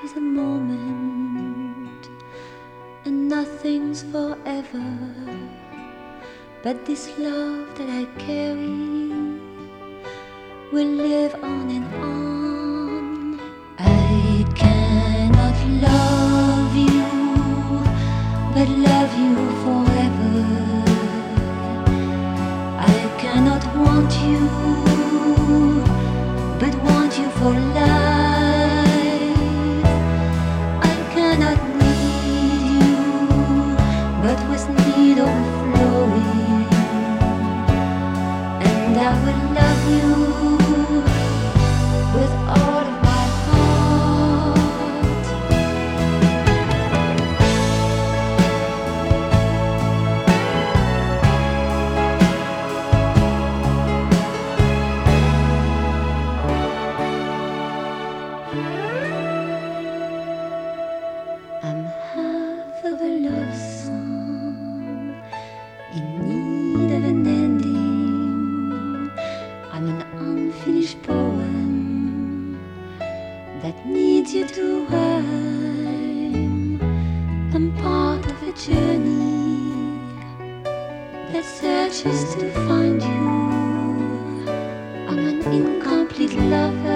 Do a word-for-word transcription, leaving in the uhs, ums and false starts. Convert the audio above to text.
is a moment, and nothing's forever. But this love that I carry will live on and on. I cannot love you, but love you forever. I cannot want you, but want you for life. I cannot need you, but with need overflowing. And I will love you with all of my heart. I'm half of a love song in need of an ending. I'm an unfinished poem that needs you to rhyme. I'm part of a journey that searches to find you. I'm an incomplete lover